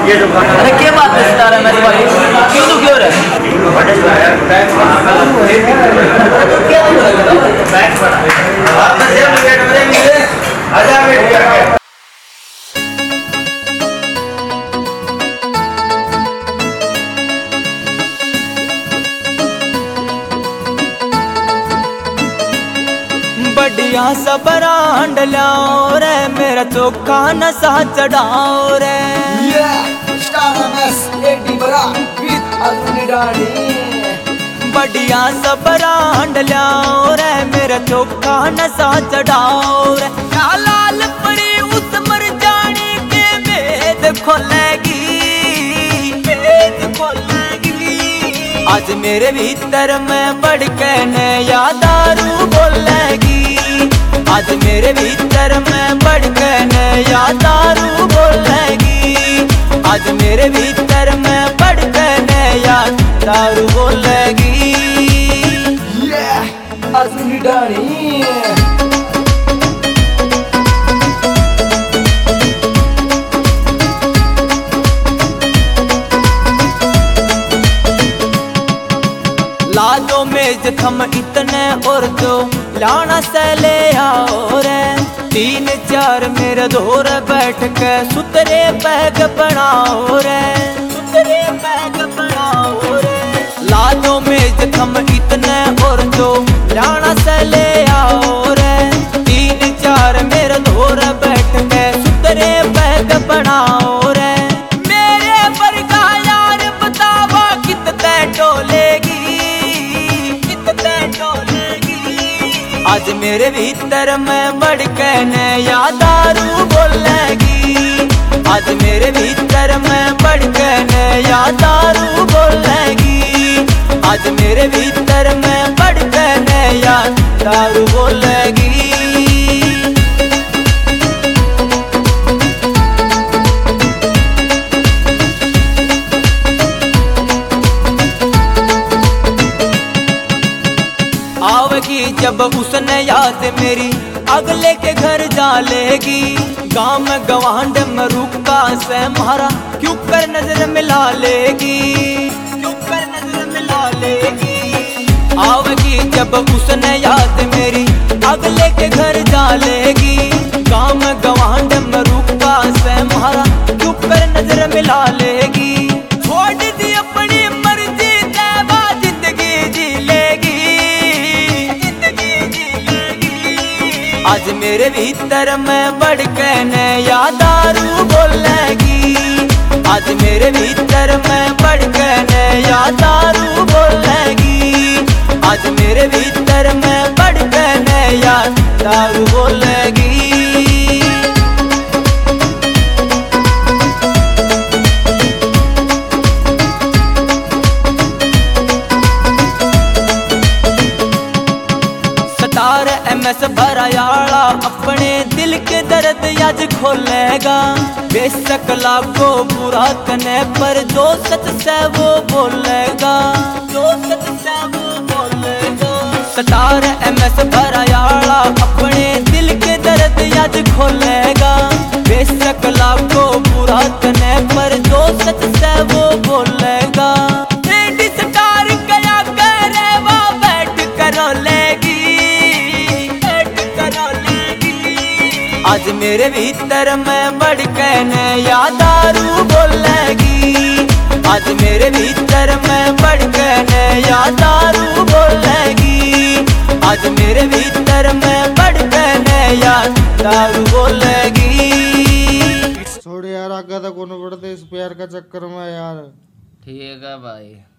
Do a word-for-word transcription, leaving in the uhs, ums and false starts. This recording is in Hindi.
अरे क्या बात है सितारा मेरे भाई, क्यों दुखी हो रहा है? बढ़िया सा ब्रांड लाओ रे, मेरा चोखा नशा चढ़ाओ रे। बढ़िया सा ब्रांड लाओ रे, मेरा चोखा नशा चढ़ाओ रे। लाल परी उस मरजानी के भेद खोलेगी, भेद खोलेगी। आज मेरे भीतर में बढ़ के नया दारू बोलेगी। आज मेरे भीतर में बढ़ के नया दारू बोलेगी। आज मेरे भीतर में बढ़ के नया दारू बोलेगी। असली डानी लादो में जख्म इतने और जो लाना से ले आओ रे। तीन चार मेरे धोर बैठ के सुतरे बैग बनाओ रे, सुतरे बैग बनाओ रे। लादो में जख्म इतने और जो लाना से ले आओ रे। तीन चार मेरे धोर बैठ के सुतरे बैग बनाओ रे। मेरे वर्गा यार बतावा कितने डोलेगी, आज मेरे भीतर में बढ़ के नया दारू बोलेगी। आज मेरे भीतर में बढ़ के नया दारू बोलेगी। आज मेरे भीतर में बढ़ के नया दारू बोलेगी। आवेगी जब उसने याद मेरी अगले के घर जा लेगी। गाँव में गवांड में रुका से मारा क्यों कर नजर मिला लेगी, क्यों कर नजर मिला लेगी। आवेगी जब उसने याद मेरी अगले के घर जा लेगी। गाँव में गवांड में रुका से मारा क्यों कर नजर मिला लेगी। छोड़ दी अपनी मर्जी देवा जिंदगी जी लेगी। आज मेरे भीतर में बढ़ के नया दारू बोलेगी। आज मेरे भीतर में बढ़ के नया दारू बोलेगी। आज मेरे भीतर में बढ़ के नया दारू बोलेगी। सतार एम एस भरायाला अपने दिल के दर्द आज खोलेगा। बेशक लाखों बुरा कने पर जो सच से वो बोलेगा, जो सच से वो बोलेगा। सतार एम एस भरायाला अपने दिल के दर्द आज खोलेगा। बेशक लाखों बुरा कने पर जो सच से वो बोलेगा। सतार कया करे वो बैठ कर लेगी, आज मेरे भीतर में बढ़ के नया दारू बोलेगी। आज मेरे भीतर में बढ़ के नया दारू बोलेगी। आज मेरे भीतर में बढ़ के नया दारू बोलेगी। छोड़ यार, आगे तो कौन पड़ते इस प्यार का चक्कर में यार। ठीक है भाई।